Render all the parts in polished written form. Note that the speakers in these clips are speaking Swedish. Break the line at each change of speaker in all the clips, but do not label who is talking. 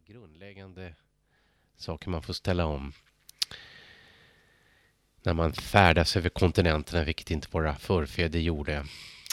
grundläggande saker man får ställa om när man färdas över kontinenterna, vilket inte våra förfäder gjorde.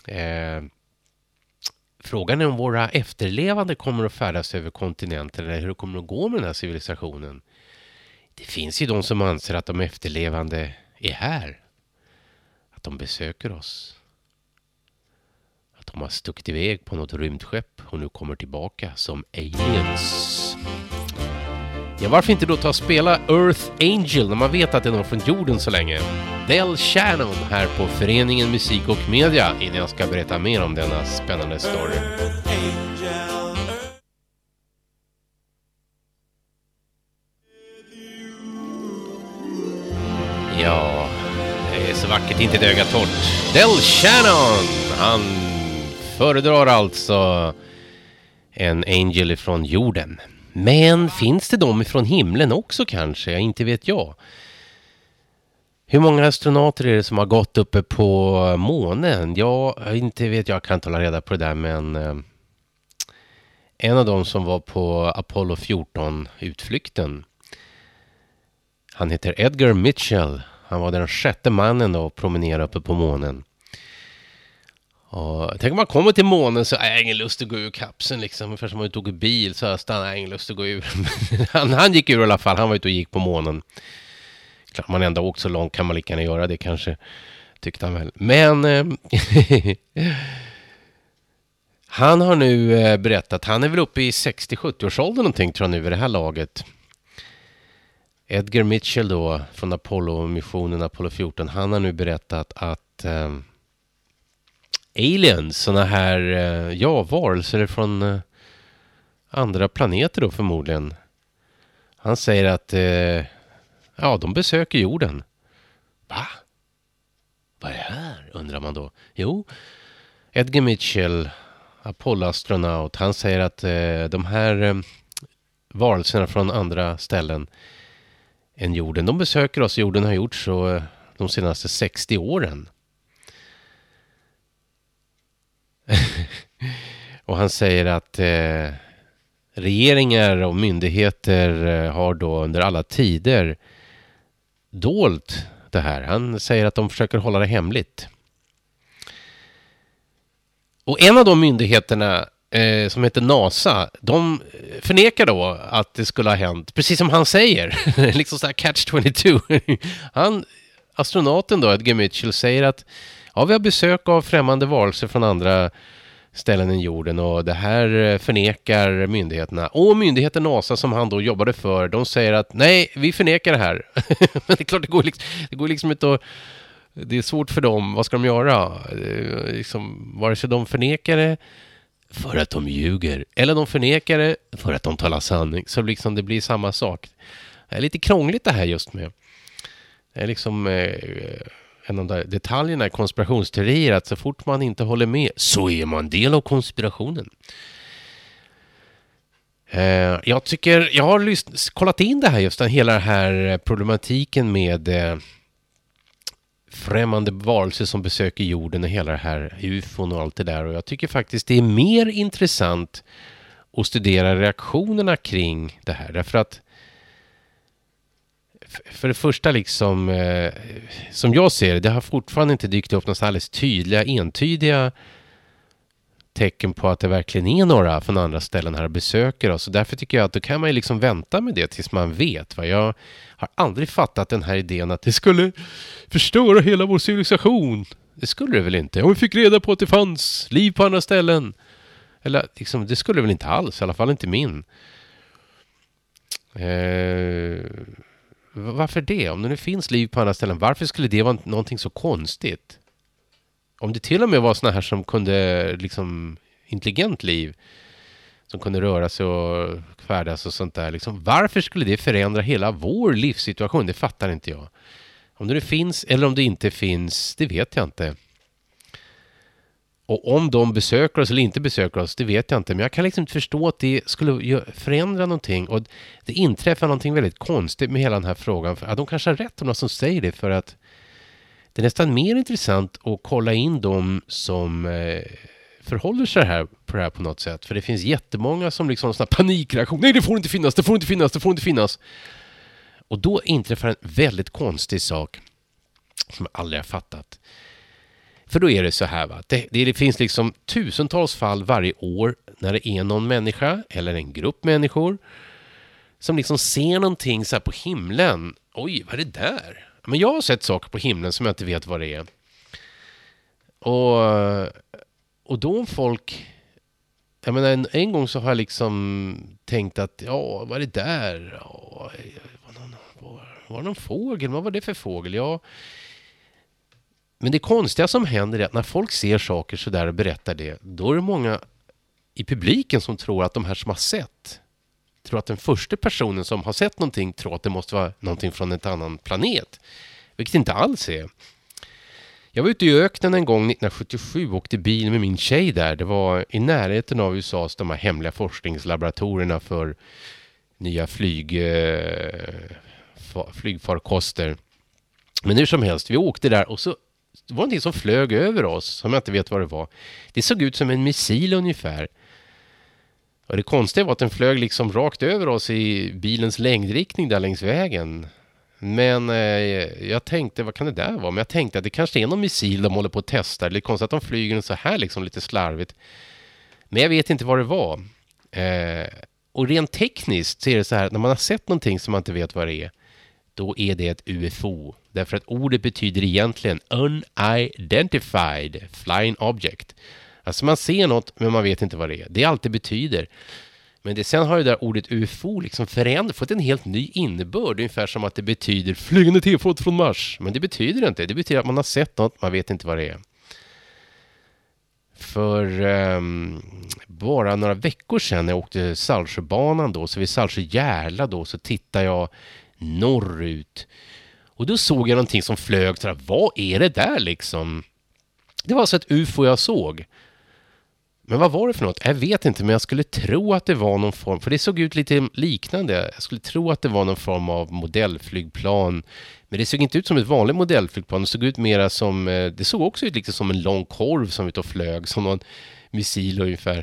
Frågan är om våra efterlevande kommer att färdas över kontinenter eller hur det kommer att gå med den här civilisationen. Det finns ju de som anser att de efterlevande är här. Att de besöker oss. Att de har stuckit iväg på något rymdskepp och nu kommer tillbaka som aliens. Ja, varför inte då ta och spela Earth Angel när man vet att det är någon från jorden så länge? Del Shannon här på Föreningen Musik och Media innan jag ska berätta mer om denna spännande story. Ja, det är så vackert, inte ett öga torrt. Del Shannon, han föredrar alltså en angel ifrån jorden. Men finns det de ifrån himlen också kanske? Inte vet jag. Hur många astronauter är det som har gått uppe på månen? Ja, inte vet jag, kan inte hålla reda på det där. Men en av dem som var på Apollo 14-utflykten. Han heter Edgar Mitchell. Han var den 6:e mannen då att promenera uppe på månen. Och tänk om man kommer till månen så är jag ingen lust att gå ur kapseln liksom. Ungefär som om man tog bil så stannar jag ingen lust att gå ur. han gick ur i alla fall, han var ute och gick på månen. Klart man ändå åkt så långt kan man lika gärna göra det kanske, tyckte han väl. Men han har nu berättat, han är väl uppe i 60-70-årsåldern någonting tror jag nu vid det här laget. Edgar Mitchell då från Apollo-missionen Apollo 14, han har nu berättat att aliens, såna här varelser från andra planeter då förmodligen. Han säger att de besöker jorden. Va? Vad är det här? Undrar man då. Jo, Edgar Mitchell, Apollo-astronaut, han säger att de här varelserna från andra ställen än jorden, de besöker oss. Jorden har gjort så de senaste 60 åren. Och han säger att regeringar och myndigheter har då under alla tider dolt det här. Han säger att de försöker hålla det hemligt. Och en av de myndigheterna som heter NASA, de förnekar då att det skulle ha hänt, precis som han säger. Liksom så här catch-22. Astronauten då, Edgar Mitchell, säger att vi har besök av främmande varelser från andra ställen än jorden och det här förnekar myndigheterna. Och myndigheten NASA som han då jobbade för, de säger att nej, vi förnekar det här. Men det är klart, det går liksom inte att, det är svårt för dem. Vad ska de göra? Liksom, vare sig de förnekar det för att de ljuger eller de förnekar det för att de talar sanning, så liksom det blir samma sak. Det är lite krångligt det här just med. Det är liksom en av de där detaljerna i konspirationsteorier, att så fort man inte håller med så är man del av konspirationen. Jag tycker, jag har kollat in det här just hela den här problematiken med främmande varelser som besöker jorden och hela det här UFOn och allt det där, och jag tycker faktiskt det är mer intressant att studera reaktionerna kring det här, därför att för det första liksom, som jag ser det har fortfarande inte dykt upp några alldeles tydliga, entydiga tecken på att det verkligen är några från andra ställen här och besöker oss. Och därför tycker jag att då kan man ju liksom vänta med det tills man vet. Va? Jag har aldrig fattat den här idén att det skulle förstöra hela vår civilisation. Det skulle det väl inte. Om vi fick reda på att det fanns liv på andra ställen. Eller liksom, det skulle det väl inte alls, i alla fall inte min. Varför det? Om det nu finns liv på andra ställen, varför skulle det vara någonting så konstigt? Om det till och med var såna här som kunde liksom intelligent liv som kunde röra sig och färdas och sånt där, liksom, varför skulle det förändra hela vår livssituation? Det fattar inte jag. Om det nu finns eller om det inte finns, det vet jag inte. Och om de besöker oss eller inte besöker oss, det vet jag inte. Men jag kan liksom inte förstå att det skulle förändra någonting. Och det inträffar någonting väldigt konstigt med hela den här frågan. För att de kanske har rätt om någon som säger det, för att det är nästan mer intressant att kolla in dem som förhåller sig här på det här på något sätt. För det finns jättemånga som liksom sån här panikreaktion. Nej, det får inte finnas, det får inte finnas, det får inte finnas. Och då inträffar en väldigt konstig sak som jag aldrig har fattat. För då är det så här, va? Det finns liksom tusentals fall varje år när det är någon människa eller en grupp människor som liksom ser någonting så här på himlen. Oj, vad är det där? Men jag har sett saker på himlen som jag inte vet vad det är. Och då om folk... Jag menar, en gång så har jag liksom tänkt att ja, vad är det där? Ja, var det någon fågel? Vad var det för fågel? Ja. Men det konstiga som händer är att när folk ser saker så där och berättar det, då är det många i publiken som tror att de här som har sett, tror att den första personen som har sett någonting tror att det måste vara någonting från ett annan planet. Vilket inte alls är. Jag var ute i öknen en gång 1977 och åkte bil med min tjej där. Det var i närheten av USAs de här hemliga forskningslaboratorierna för nya flygfarkoster. Men hur som helst, vi åkte där och så det var någonting som flög över oss som jag inte vet vad det var. Det såg ut som en missil ungefär. Och det konstiga var att den flög liksom rakt över oss i bilens längdriktning där längs vägen. Men jag tänkte, vad kan det där vara? Men jag tänkte att det kanske är någon missil de håller på att testa. Det är konstigt att de flyger så här liksom lite slarvigt. Men jag vet inte vad det var. Och rent tekniskt så är det så här, när man har sett någonting som man inte vet vad det är, då är det ett UFO. Därför att ordet betyder egentligen unidentified flying object. Alltså man ser något men man vet inte vad det är. Det alltid betyder. Men det sen har ju det där ordet UFO liksom fått en helt ny innebörd. Ungefär som att det betyder flygande tefat från Mars. Men det betyder inte. Det betyder att man har sett något, man vet inte vad det är. För bara några veckor sedan när jag åkte Saltsjöbanan då, så vid Saltsjö-Järla då, så tittade jag norrut. Och då såg jag någonting som flög. Så här, vad är det där liksom? Det var alltså ett UFO jag såg. Men vad var det för något? Jag vet inte, men jag skulle tro att det var någon form, för det såg ut lite liknande. Jag skulle tro att det var någon form av modellflygplan. Men det såg inte ut som ett vanligt modellflygplan. Det såg ut mera som, det såg också ut lite som en lång korv som ut och flög, som någon missil ungefär.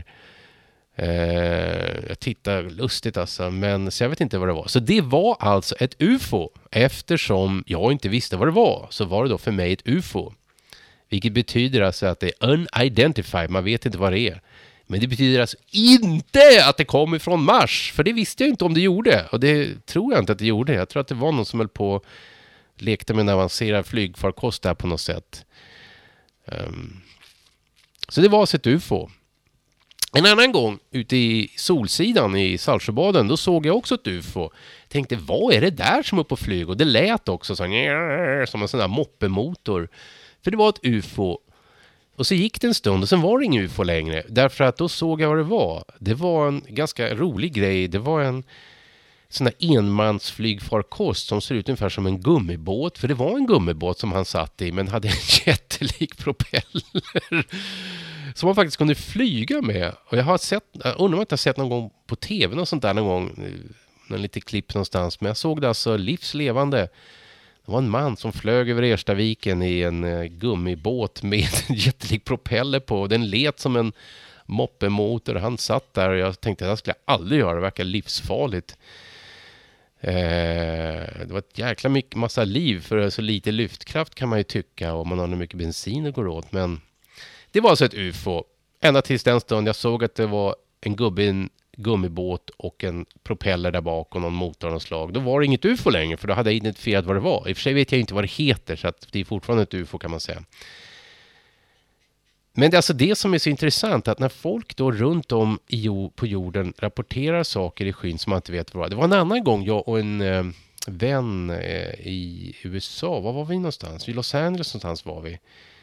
Jag tittar lustigt alltså, men så jag vet inte vad det var. Så det var alltså ett UFO. Eftersom jag inte visste vad det var, så var det då för mig ett UFO. Vilket betyder alltså att det är unidentified, man vet inte vad det är. Men det betyder alltså inte att det kommer från Mars, för det visste jag inte om det gjorde. Och det tror jag inte att det gjorde. Jag tror att det var någon som höll på lekte med en avancerad flygfarkost där på något sätt. Så det var alltså ett UFO. En annan gång ute i Solsidan i Saltsjöbaden, då såg jag också ett UFO. Tänkte, vad är det där som är uppe och flyger? Och det lät också så här, som en sån där moppemotor. För det var ett UFO. Och så gick det en stund och sen var det ingen UFO längre. Därför att då såg jag vad det var. Det var en ganska rolig grej. Det var en sån där enmansflygfarkost som ser ut ungefär som en gummibåt. För det var en gummibåt som han satt i, men hade en jättelik propeller som man faktiskt kunde flyga med. Och jag undrar om jag inte har sett någon gång på tv och sånt där någon gång. Någon lite klipp någonstans. Men jag såg det alltså livslevande. Det var en man som flög över Erstaviken i en gummibåt med en jättelik propeller på. Den let som en moppemotor. Han satt där och jag tänkte att det skulle jag aldrig göra. Det verkar livsfarligt. Det var ett jäkla massa liv för så lite lyftkraft kan man ju tycka. Och man har nog mycket bensin det går åt. Men det var alltså ett UFO. Ända tills den stund jag såg att det var en gummibåt och en propeller där bak och någon motor av något slag. Då var det inget UFO längre, för då hade jag identifierat vad det var. I och för sig vet jag inte vad det heter, så att det är fortfarande ett UFO kan man säga. Men det är alltså det som är så intressant, att när folk då runt om på jorden rapporterar saker i skyn som man inte vet vad det var. Det var en annan gång jag och en vän i USA, var vi någonstans? I Los Angeles någonstans var vi.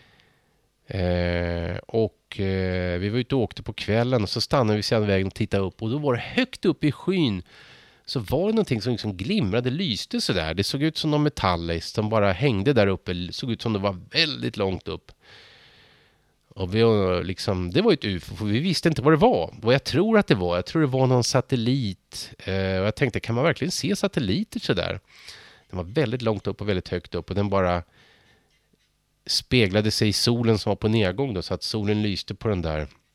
Vi var ute och åkte på kvällen och så stannade vi sedan vägen och tittade upp och då var det högt upp i skyn så var det någonting som liksom glimrade, lyste så där. Det såg ut som någon metalliskt som bara hängde där uppe, det såg ut som det var väldigt långt upp. Och det var ett UFO, för vi visste inte vad det var. Vad jag tror att det var. Jag tror det var någon satellit. Och jag tänkte, kan man verkligen se satelliter så där? Den var väldigt långt upp och väldigt högt upp och den bara speglade sig i solen som var på nedgång då, så att solen lyste på den där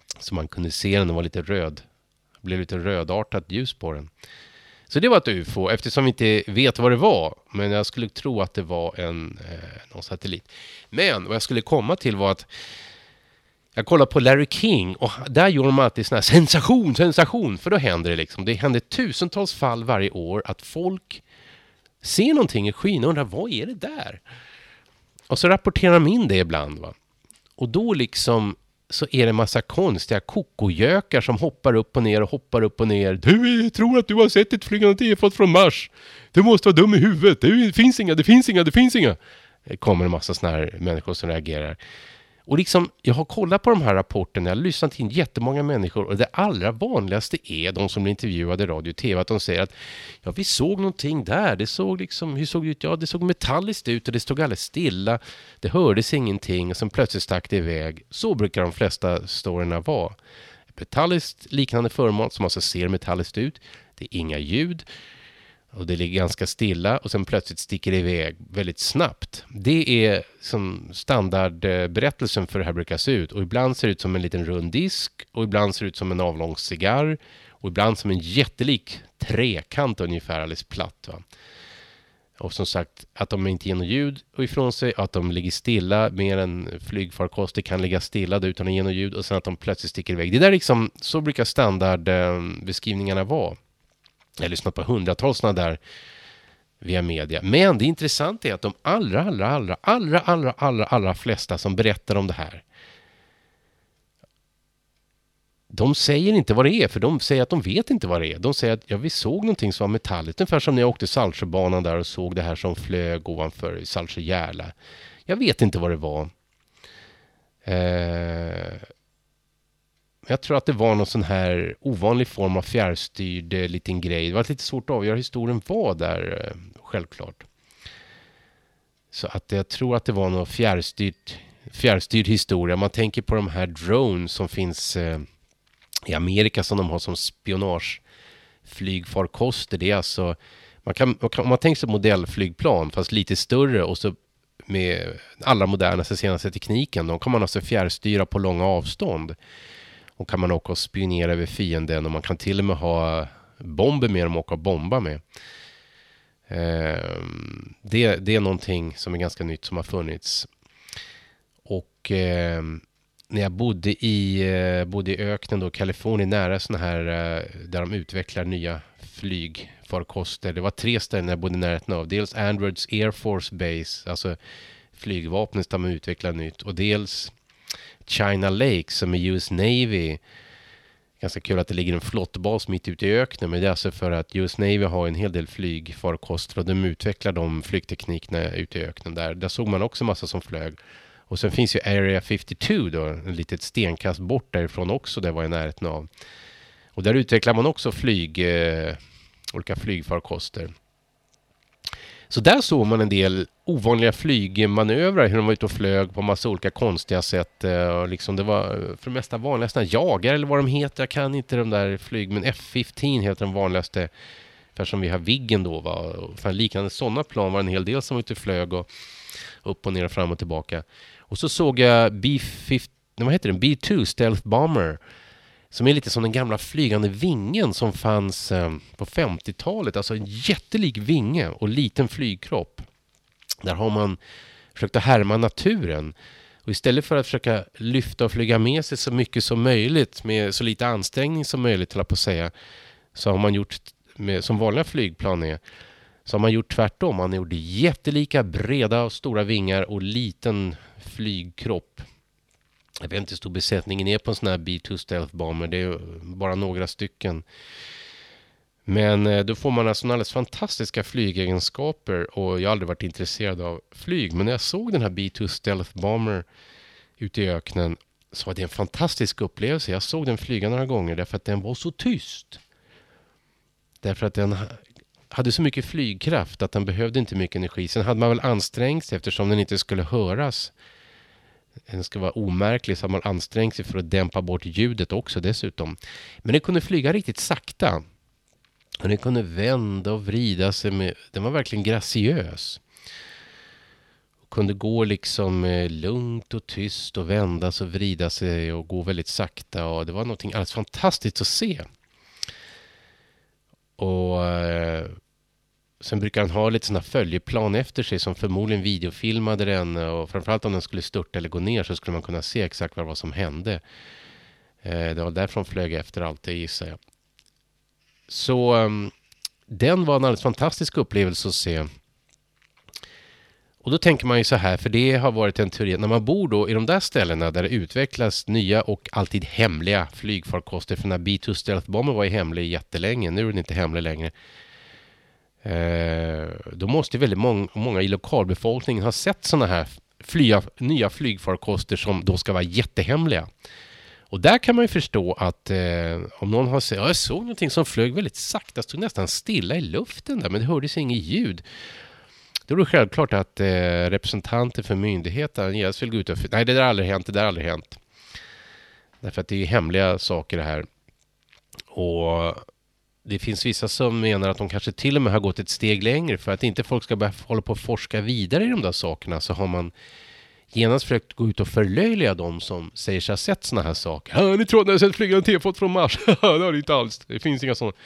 Så man kunde se den, den var lite röd. Det blev lite rödartat ljus på den. Så det var ett UFO, eftersom vi inte vet vad det var. Men jag skulle tro att det var någon satellit. Men vad jag skulle komma till var att jag kollade på Larry King och där gör de alltid sån här sensation. För då händer det liksom. Det händer tusentals fall varje år att folk ser någonting i skyn och undrar, vad är det där? Och så rapporterar de in det ibland, va. Och då liksom så är det en massa konstiga kokogökar som hoppar upp och ner. Du tror att du har sett ett flygande tefat från Mars. Du måste vara dum i huvudet. Det finns inga. Det kommer en massa såna här människor som reagerar. Och liksom, jag har kollat på de här rapporterna, jag har lyssnat till jättemånga människor och det allra vanligaste är de som blir intervjuade i radio och tv, att de säger att ja, vi såg någonting där, det såg liksom, hur såg det ut? Ja, det såg metalliskt ut och det stod alldeles stilla, det hördes ingenting och sen plötsligt stack det iväg. Så brukar de flesta storyna vara. Metalliskt liknande föremål som alltså ser metalliskt ut, det är inga ljud. Och det ligger ganska stilla och sen plötsligt sticker det iväg väldigt snabbt. Det är som standardberättelsen för det här brukar se ut. Och ibland ser det ut som en liten rund disk. Och ibland ser det ut som en avlång cigarr. Och ibland som en jättelik trekant ungefär alldeles platt. Va? Och som sagt att de inte ger något ljud och ifrån sig. Att de ligger stilla mer än flygfarkoster kan ligga stilla utan att ge något ljud. Och sen att de plötsligt sticker iväg. Det där liksom, så brukar standardbeskrivningarna vara. Jag har lyssnat på hundratals sådana där via media. Men det intressanta är att de allra flesta som berättar om det här, de säger inte vad det är, för de säger att de vet inte vad det är. De säger att ja, vi såg någonting som var metalligt, ungefär som när jag åkte Saltsjöbanan där och såg det här som flög ovanför Saltsjöjärla. Jag vet inte vad det var. Jag tror att det var någon sån här ovanlig form av fjärrstyrd liten grej. Det var lite svårt att avgöra historien var där, självklart. Så att jag tror att det var någon fjärrstyrd historia. Man tänker på de här drones som finns i Amerika som de har som spionageflygfarkoster. Det är alltså, man tänker sig modellflygplan fast lite större och så med allra modernaste senaste tekniken. De kan man alltså fjärrstyra på långa avstånd. Och kan man åka och spionera över fienden och man kan till och med ha bomber med dem och åka och bomba med. Det är någonting som är ganska nytt som har funnits. Och när jag bodde i öknen då, Kalifornien, nära såna här där de utvecklar nya flygfarkoster. Det var 3 ställen jag bodde i närheten av. Dels Andrews Air Force Base, alltså flygvapnet där man utvecklar nytt. Och dels China Lake som är US Navy. Ganska kul att det ligger en flottbas mitt ute i öknen, men det är alltså för att US Navy har en hel del flygfarkoster och de utvecklar de flygteknikerna ute i öknen där. Där såg man också massa som flög. Och sen finns ju Area 52 då, en litet stenkast bort därifrån också, det var i närheten av. Och där utvecklar man också olika flygfarkoster. Så där såg man en del ovanliga flygmanövrar, hur de var ute och flög på massa olika konstiga sätt. Och liksom det var för det mesta vanligaste jagare eller vad de heter. Jag kan inte de där flyg, men F-15 heter den vanligaste. För som vi har Viggen då. För liknande sådana plan var en hel del som var ute och flög och upp och ner och fram och tillbaka. Och så såg jag B2 Stealth Bomber. Som är lite som den gamla flygande vingen som fanns på 50-talet. Alltså en jättelik vinge och liten flygkropp. Där har man försökt att härma naturen. Och istället för att försöka lyfta och flyga med sig så mycket som möjligt, med så lite ansträngning som möjligt, till att på säga, så har man gjort, som vanliga flygplan är, så har man gjort tvärtom. Man har gjort jättelika, breda och stora vingar och liten flygkropp. Jag vet inte hur stor besättningen är på en sån här B2 Stealth Bomber. Det är bara några stycken. Men då får man alltså alldeles fantastiska flygegenskaper. Och jag har aldrig varit intresserad av flyg. Men när jag såg den här B2 Stealth Bomber ute i öknen så var det en fantastisk upplevelse. Jag såg den flyga några gånger därför att den var så tyst. Därför att den hade så mycket flygkraft att den behövde inte mycket energi. Sen hade man väl ansträngt sig eftersom den inte skulle höras. Den ska vara omärklig, så man ansträngt sig för att dämpa bort ljudet också dessutom. Men den kunde flyga riktigt sakta. Och den kunde vända och vrida sig. Den var verkligen graciös. kunde gå liksom lugnt och tyst och vändas och vrida sig och gå väldigt sakta. Och det var någonting alldeles fantastiskt att se. Och sen brukar han ha lite sådana följeplan efter sig som förmodligen videofilmade den. Och framförallt om den skulle störta eller gå ner så skulle man kunna se exakt vad som hände. Det var därför de flög efter allt, det gissar jag. Så den var en alldeles fantastisk upplevelse att se. Och då tänker man ju så här, för det har varit en teori. När man bor då i de där ställena där det utvecklas nya och alltid hemliga flygfarkoster. För när B-2 Stealth Bomber var ju hemlig jättelänge, nu är den inte hemlig längre. Då måste väldigt många i lokalbefolkningen ha sett sådana här nya flygfarkoster som då ska vara jättehemliga. Och där kan man ju förstå att om någon har sagt, jag såg någonting som flög väldigt sakta, stod nästan stilla i luften där, men det hördes inget ljud. Då är det självklart att representanter för myndigheten yes, vill gå ut och nej, det där har aldrig hänt. Därför att det är hemliga saker det här. Och det finns vissa som menar att de kanske till och med har gått ett steg längre för att inte folk ska börja hålla på och forska vidare i de där sakerna, så har man genast försökt gå ut och förlöjliga dem som säger sig ha sett såna här saker. Ni tror att ni har sett flygande tefat från Mars? Det har det inte alls. Det finns inga sådana.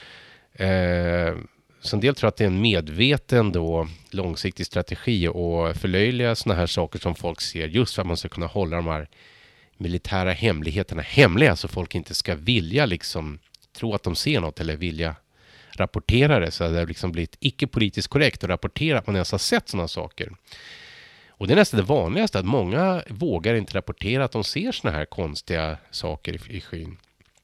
Så en del tror att det är en medveten då, långsiktig strategi och förlöjliga såna här saker som folk ser just för att man ska kunna hålla de här militära hemligheterna hemliga så folk inte ska vilja liksom tro att de ser något eller vilja rapportera det, så att det liksom blivit icke-politiskt korrekt att rapportera att man ens har sett sådana saker. Och det är nästan det vanligaste att många vågar inte rapportera att de ser sådana här konstiga saker i skyn.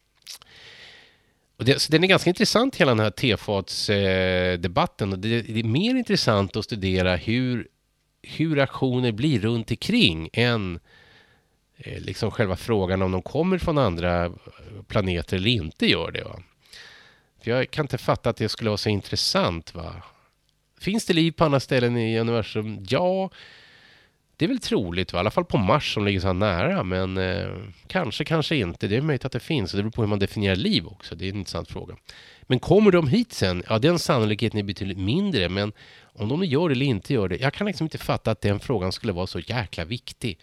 Och så den är ganska intressant hela den här tefatsdebatten och det är mer intressant att studera hur reaktioner blir runt omkring än liksom själva frågan om de kommer från andra planeter eller inte gör det. Va? För jag kan inte fatta att det skulle vara så intressant. Va? Finns det liv på andra ställen i universum? Ja, det är väl troligt. Va? I alla fall på Mars som ligger så här nära. Men kanske inte. Det är möjligt att det finns. Det beror på hur man definierar liv också. Det är en intressant fråga. Men kommer de hit sen? Ja, den sannolikheten är betydligt mindre. Men om de gör det eller inte gör det. Jag kan liksom inte fatta att den frågan skulle vara så jäkla viktig.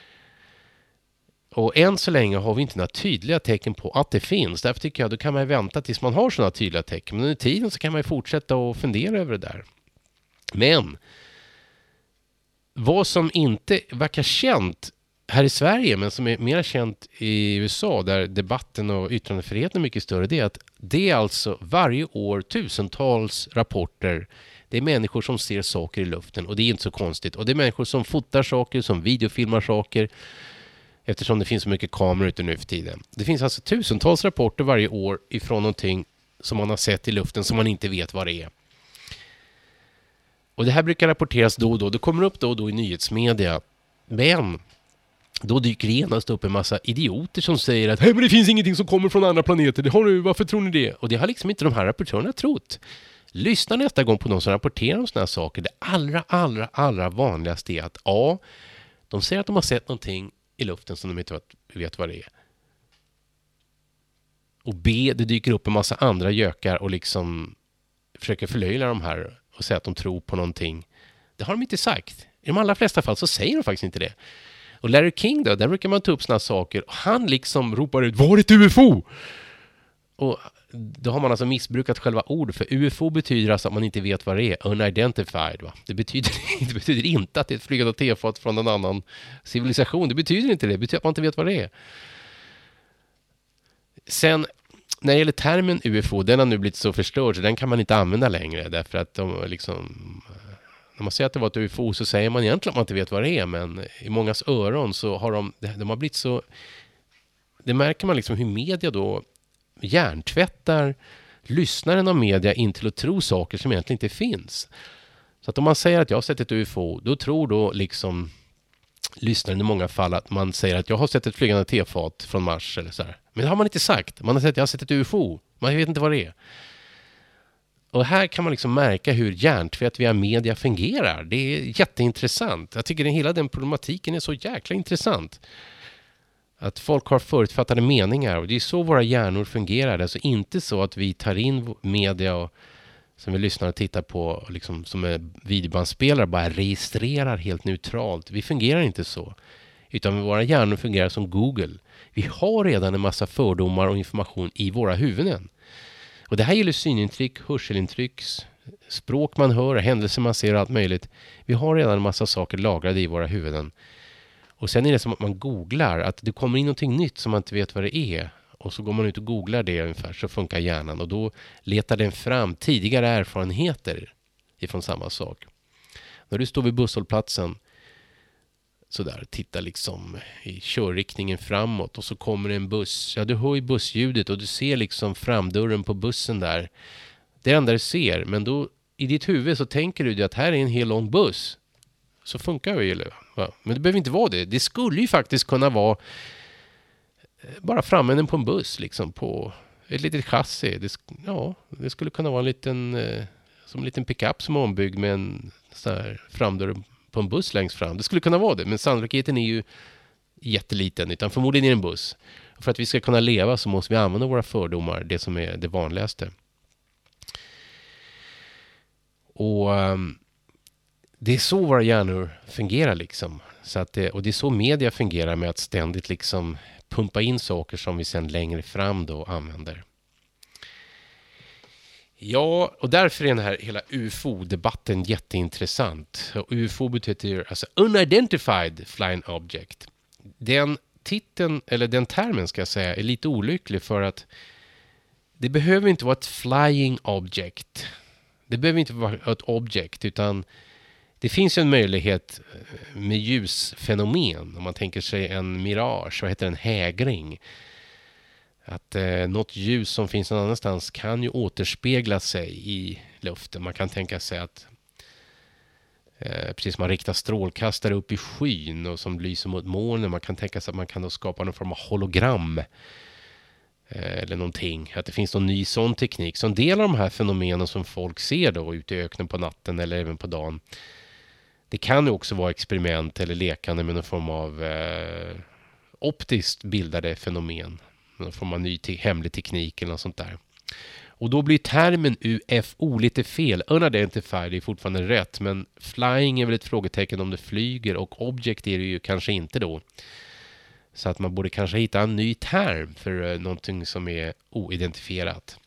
Och än så länge har vi inte några tydliga tecken på att det finns. Därför tycker jag då kan man vänta tills man har sådana tydliga tecken. Men under tiden så kan man fortsätta och fundera över det där. Men vad som inte verkar känt här i Sverige men som är mer känt i USA där debatten och yttrandefriheten är mycket större, det är att det är alltså varje år tusentals rapporter. Det är människor som ser saker i luften och det är inte så konstigt. Och det är människor som fotar saker, som videofilmar saker. Eftersom det finns så mycket kameror ute nu för tiden. Det finns alltså tusentals rapporter varje år ifrån någonting som man har sett i luften som man inte vet vad det är. Och det här brukar rapporteras då och då. Det kommer upp då och då i nyhetsmedia. Men då dyker det genast upp en massa idioter som säger att men det finns ingenting som kommer från andra planeter. Varför tror ni det? Och det har liksom inte de här rapportörerna trott. Lyssna nästa gång på någon som rapporterar om såna här saker. Det allra vanligaste är att A, de säger att de har sett någonting i luften som de inte vet vad det är. Och B, det dyker upp en massa andra gökar och liksom försöker förlöjla de här och säga att de tror på någonting. Det har de inte sagt. I de allra flesta fall så säger de faktiskt inte det. Och Larry King då, där brukar man ta upp såna saker och han liksom ropar ut, var det ett UFO? Och då har man alltså missbrukat själva ordet, för UFO betyder alltså att man inte vet vad det är, unidentified. Va? Det betyder inte att det är ett flygande tefat från en annan civilisation. Det betyder inte det. Det betyder att man inte vet vad det är. Sen, när det gäller termen UFO, den har nu blivit så förstörd så den kan man inte använda längre. Därför att när man säger att det var ett UFO så säger man egentligen att man inte vet vad det är. Men i mångas öron så har de har blivit så... Det märker man liksom hur media då hjärntvättar lyssnaren av media in till att tro saker som egentligen inte finns. Så att om man säger att jag har sett ett UFO, då tror då liksom lyssnaren i många fall att man säger att jag har sett ett flygande tefat från Mars eller så här. Men det har man inte sagt. Man har sagt att jag har sett ett UFO. Man vet inte vad det är. Och här kan man liksom märka hur hjärntvätt via media fungerar. Det är jätteintressant. Jag tycker att hela den problematiken är så jäkla intressant. Att folk har förutfattade meningar och det är så våra hjärnor fungerar. Alltså inte så att vi tar in media och som vi lyssnar och tittar på liksom, som är videobandspelare bara registrerar helt neutralt. Vi fungerar inte så. Utan våra hjärnor fungerar som Google. Vi har redan en massa fördomar och information i våra huvuden. Och det här gäller synintryck, hörselintryck, språk man hör, händelser man ser och allt möjligt. Vi har redan en massa saker lagrade i våra huvuden. Och sen är det som att man googlar, att det kommer in någonting nytt som man inte vet vad det är. Och så går man ut och googlar det ungefär, så funkar hjärnan. Och då letar den fram tidigare erfarenheter ifrån samma sak. När du står vid busshållplatsen så där, titta liksom i körriktningen framåt och så kommer en buss. Ja, du hör ju bussljudet och du ser liksom framdörren på bussen där. Det är det enda du ser, men då i ditt huvud så tänker du att här är en hel lång buss. Så funkar det ju. Men det behöver inte vara det. Det skulle ju faktiskt kunna vara bara framänden på en buss liksom, på ett litet chassi. Det skulle kunna vara som en liten pickup som är ombyggd med en sån här framdörr på en buss längst fram. Det skulle kunna vara det, men sannolikheten är ju jätteliten, utan förmodligen är det en buss. För att vi ska kunna leva så måste vi använda våra fördomar, det som är det vanligaste. Och det är så våra hjärnor fungerar liksom. Och det är så media fungerar, med att ständigt liksom pumpa in saker som vi sen längre fram då använder. Ja, och därför är den här hela UFO-debatten jätteintressant. Och UFO betyder alltså Unidentified Flying Object. Den titeln, eller den termen ska jag säga, är lite olycklig, för att det behöver inte vara ett flying object. Det behöver inte vara ett object, utan det finns en möjlighet med ljusfenomen. Om man tänker sig en mirage, vad heter en hägring. Att något ljus som finns någon annanstans kan ju återspegla sig i luften. Man kan tänka sig att precis som man riktar strålkastare upp i skyn och som lyser mot molnen. Man kan tänka sig att man kan då skapa någon form av hologram eller någonting. Att det finns någon ny sån teknik. Så en del av de här fenomenen som folk ser då ute i öknen på natten eller även på dagen. Det kan ju också vara experiment eller lekande med någon form av optiskt bildade fenomen. Någon form av ny hemlig teknik eller något sånt där. Och då blir termen UFO lite fel. Unidentified är fortfarande rätt, men flying är väl ett frågetecken om det flyger, och object är det ju kanske inte då. Så att man borde kanske hitta en ny term för någonting som är oidentifierat.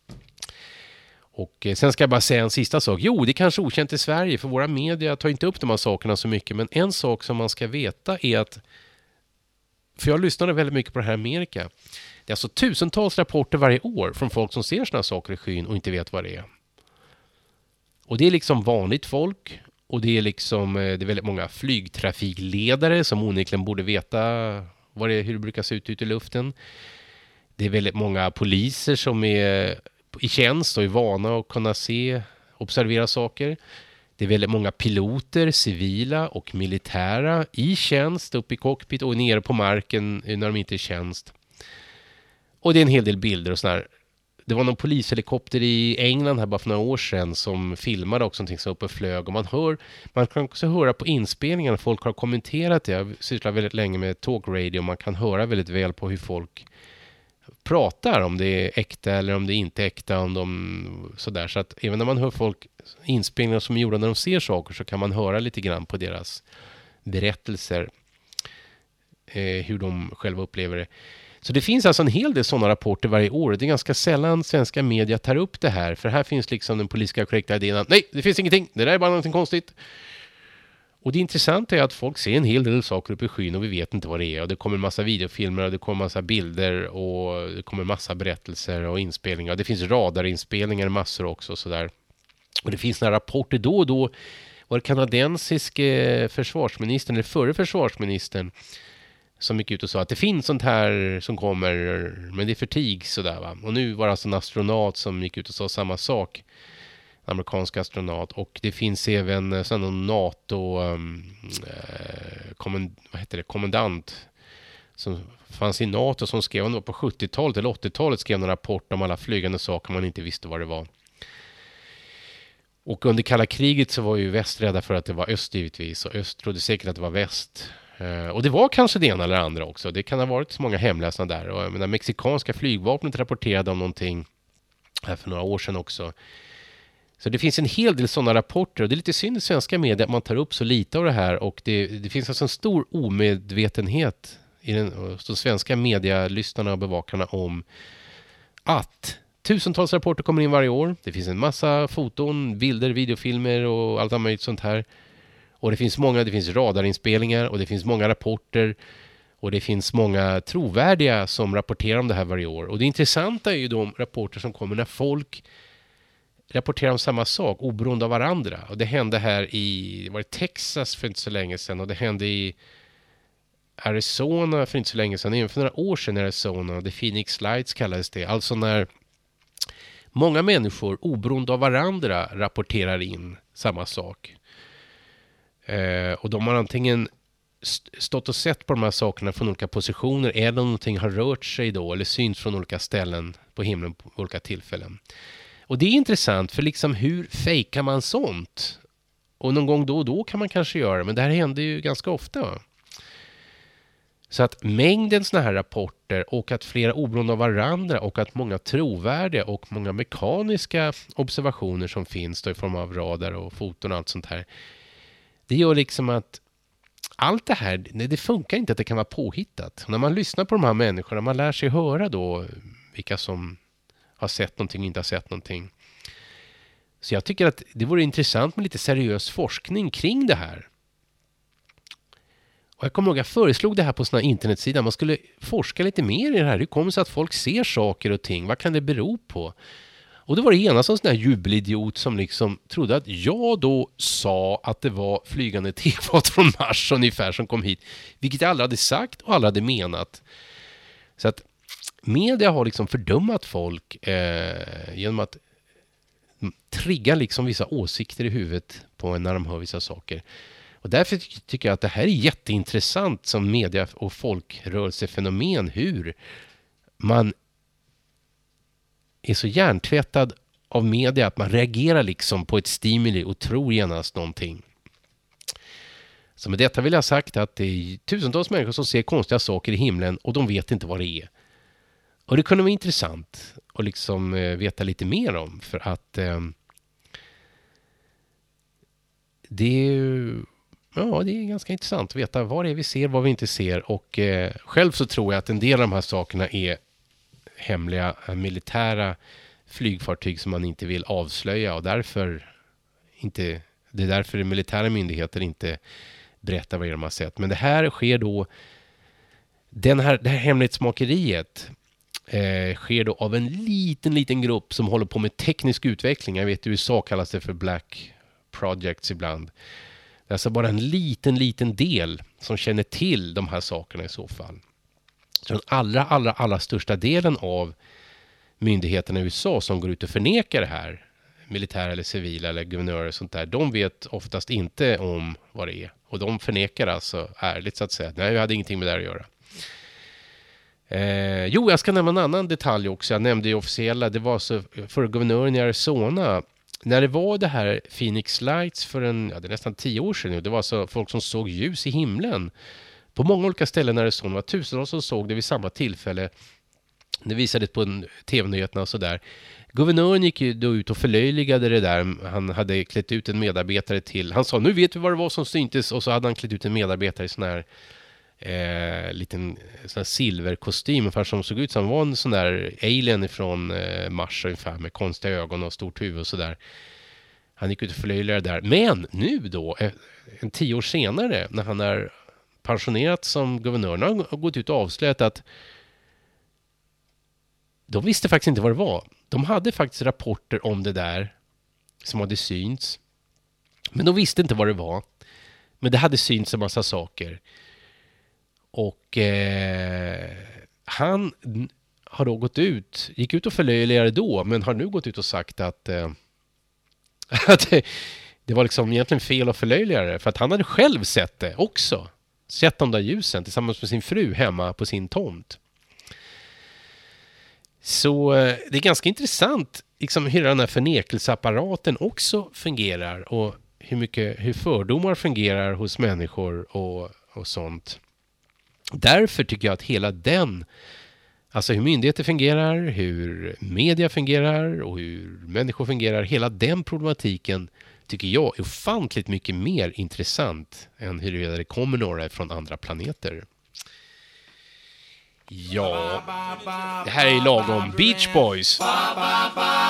Och sen ska jag bara säga en sista sak. Jo, det är kanske okänt i Sverige, för våra media tar inte upp de här sakerna så mycket. Men en sak som man ska veta är att, för jag lyssnade väldigt mycket på det här i Amerika. Det är alltså tusentals rapporter varje år från folk som ser såna saker i skyn och inte vet vad det är. Och det är liksom vanligt folk, och det är liksom det är väldigt många flygtrafikledare som onekligen borde veta hur det brukar se ut ute i luften. Det är väldigt många poliser som är i tjänst och är vana att kunna observera saker. Det är väldigt många piloter, civila och militära i tjänst, uppe i cockpit och nere på marken när de inte är i tjänst. Och det är en hel del bilder och sådär. här. Det var någon polishelikopter i England här bara för några år sedan som filmade också någonting som uppe och flög. Och man kan också höra på inspelningarna, folk har kommenterat det. Jag sysslar väldigt länge med talkradio. Man kan höra väldigt väl på hur folk pratar, om det är äkta eller om det inte är äkta, om sådär. Så att även när man hör folk inspelningar som är gjorda när de ser saker, så kan man höra lite grann på deras berättelser hur de själva upplever det. Så det finns alltså en hel del sådana rapporter varje år. Det är ganska sällan svenska media tar upp det här, för här finns liksom den politiska korrekta idén att nej, det finns ingenting, det där är bara någonting konstigt. Och det intressanta är att folk ser en hel del saker uppe i skyn och vi vet inte vad det är. Och det kommer en massa videofilmer och det kommer en massa bilder och det kommer en massa berättelser och inspelningar. Det finns radarinspelningar massor också och sådär. Och det finns några rapporter då och då. Var det kanadensiske försvarsministern eller förre försvarsministern som gick ut och sa att det finns sånt här som kommer, men det är för tig sådär va. Och nu var det alltså en astronaut som gick ut och sa samma sak. Amerikansk astronaut, och det finns även sån NATO kommandant som fanns i NATO som skrev, han var på 70-talet eller 80-talet, skrev en rapport om alla flygande saker man inte visste vad det var. Och under kalla kriget så var ju väst rädda för att det var öst givetvis, och öst trodde säkert att det var väst. Och det var kanske det ena eller andra också. Det kan ha varit så många hemläsna där. Och jag menar, mexikanska flygvapnet rapporterade om någonting här för några år sedan också. Så det finns en hel del sådana rapporter och det är lite synd i svenska medier att man tar upp så lite av det här och det finns alltså en stor omedvetenhet i de svenska medielyssnarna och bevakarna om att tusentals rapporter kommer in varje år. Det finns en massa foton, bilder, videofilmer och allt möjligt sånt här. Och det finns radarinspelningar och det finns många rapporter och det finns många trovärdiga som rapporterar om det här varje år. Och det intressanta är ju de rapporter som kommer när folk rapporterar om samma sak, oberoende av varandra. Och det hände här i Texas för inte så länge sedan och det hände i Arizona för inte så länge sedan, även för några år sedan i Arizona. The Phoenix Lights kallades det. Alltså när många människor, oberoende av varandra, rapporterar in samma sak. Och de har antingen stått och sett på de här sakerna från olika positioner eller någonting har rört sig då eller syns från olika ställen på himlen på olika tillfällen. Och det är intressant för liksom hur fejkar man sånt? Och någon gång då och då kan man kanske göra det, men det här händer ju ganska ofta. Så att mängden såna här rapporter och att flera oberoende av varandra och att många trovärdiga och många mekaniska observationer som finns då i form av radar och foton och allt sånt här. Det gör liksom att allt det här, det funkar inte att det kan vara påhittat. När man lyssnar på de här människorna, man lär sig höra då vilka som har sett någonting och inte har sett någonting. Så jag tycker att det vore intressant med lite seriös forskning kring det här. Och jag kommer ihåg att jag föreslog det här på såna internetsidan. Man skulle forska lite mer i det här. Hur kommer det sig att folk ser saker och ting? Vad kan det bero på? Och det var det ena som sån här jubelidiot som liksom trodde att jag då sa att det var flygande tefat från Mars ungefär som kom hit. Vilket jag aldrig hade sagt och aldrig hade menat. Så att media har liksom fördömat folk genom att trigga liksom vissa åsikter i huvudet på en när de hör vissa saker. Och därför tycker jag att det här är jätteintressant som media- och folkrörelsefenomen, hur man är så hjärntvättad av media att man reagerar liksom på ett stimuli och tror genast någonting. Så med detta vill jag ha sagt att det är tusentals människor som ser konstiga saker i himlen och de vet inte vad det är. Och det kunde vara intressant att liksom veta lite mer om för att det är ganska intressant att veta vad det är vi ser, vad vi inte ser och själv så tror jag att en del av de här sakerna är hemliga militära flygfartyg som man inte vill avslöja och det är därför militära myndigheter inte berättar vad de har sett. Men det här sker då, det här hemlighetsmakeriet sker då av en liten grupp som håller på med teknisk utveckling. Jag vet i USA kallas det för Black Projects ibland. Det är alltså bara en liten del som känner till de här sakerna i så fall. Så den allra största delen av myndigheterna i USA som går ut och förnekar det här, militära eller civila eller guvernörer och sånt där, de vet oftast inte om vad det är. Och de förnekar alltså ärligt så att säga. Nej, jag hade ingenting med det att göra. Jag ska nämna en annan detalj också. Jag nämnde ju officiella, det var så för guvernören i Arizona. När det var det här Phoenix Lights för det är nästan 10 år sedan nu. Det var så folk som såg ljus i himlen. På många olika ställen i Arizona var tusentals som såg det vid samma tillfälle. Det visades på tv-nyheterna och sådär. Guvernören gick ju då ut och förlöjligade det där. Han hade klätt ut en medarbetare till. Han sa, nu vet vi vad det var som syntes. Och så hade han klätt ut en medarbetare i sån här liten sån här silverkostym. Ungefär som såg ut som var en sån där alien från Mars ungefär. Med konstiga ögon och stort huvud och sådär. Han gick ut och förlöjligade det där. Men nu då, 10 år senare, när han är pensionerat som guvernör, har gått ut och avslöjat att de visste faktiskt inte vad det var. De hade faktiskt rapporter om det där som hade synts. Men de visste inte vad det var. Men det hade synts en massa saker. Och han har då gick ut och förlöjligade då, men har nu gått ut och sagt att det var liksom egentligen fel att förlöjliga det. För att han hade själv sett det också. Sett de där ljusen tillsammans med sin fru hemma på sin tomt. Så det är ganska intressant liksom, hur den här förnekelseapparaten också fungerar och hur fördomar fungerar hos människor och sånt. Därför tycker jag att hela den Alltså hur myndigheter fungerar, hur media fungerar och hur människor fungerar. Hela den problematiken tycker jag är ofantligt mycket mer intressant än huruvida det kommer några från andra planeter. Ja, det här är lagom. Beach Boys.